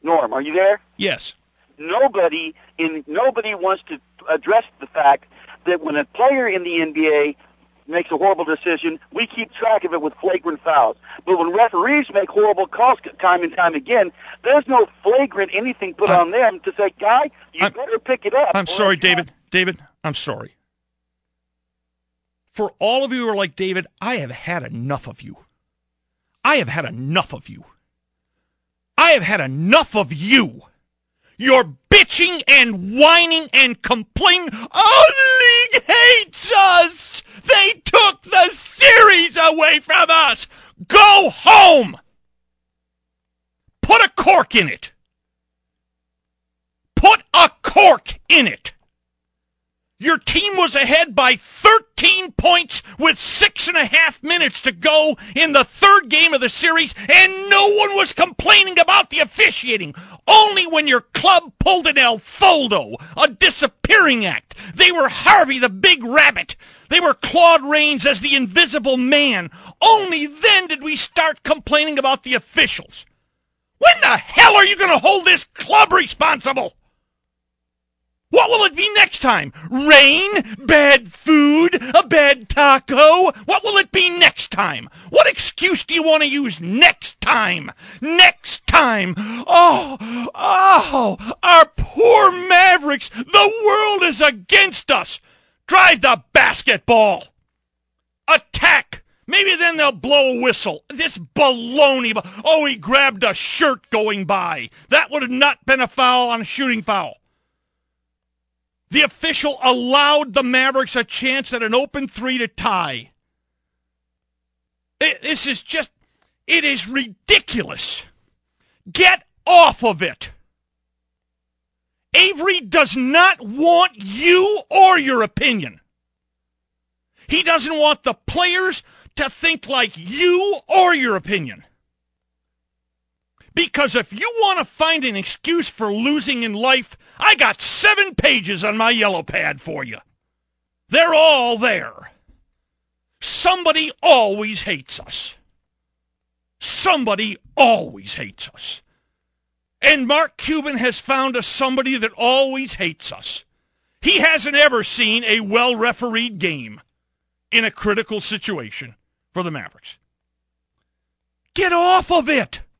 Norm, are you there? Yes. Nobody wants to address the fact that when a player in the NBA makes a horrible decision, we keep track of it with flagrant fouls. But when referees make horrible calls time and time again, there's no flagrant anything put on them to say, guy, you better pick it up. I'm sorry, David. David, I'm sorry. For all of you who are like David, I have had enough of you. I have had enough of you. I have had enough of you. You're bitching and whining and complaining. Oh, the league hates us. They took the series away from us. Go home. Put a cork in it. Put a cork in it. Your team was ahead by 13 points with 6.5 minutes to go in the third game of the series, and no one was complaining about the officiating. Only when your club pulled an El Foldo, a disappearing act. They were Harvey the Big Rabbit. They were Claude Rains as the Invisible Man. Only then did we start complaining about the officials. When the hell are you going to hold this club responsible? What will it be next time? Rain? Bad food? A bad taco? What will it be next time? What excuse do you want to use next time? Next time? Oh, our poor Mavericks. The world is against us. Drive the basketball. Attack. Maybe then they'll blow a whistle. This baloney. Oh, he grabbed a shirt going by. That would have not been a foul on a shooting foul. The official allowed the Mavericks a chance at an open three to tie. It is ridiculous. Get off of it. Avery does not want you or your opinion. He doesn't want the players to think like you or your opinion. Because if you want to find an excuse for losing in life, I got 7 pages on my yellow pad for you. They're all there. Somebody always hates us. Somebody always hates us. And Mark Cuban has found us somebody that always hates us. He hasn't ever seen a well-refereed game in a critical situation for the Mavericks. Get off of it.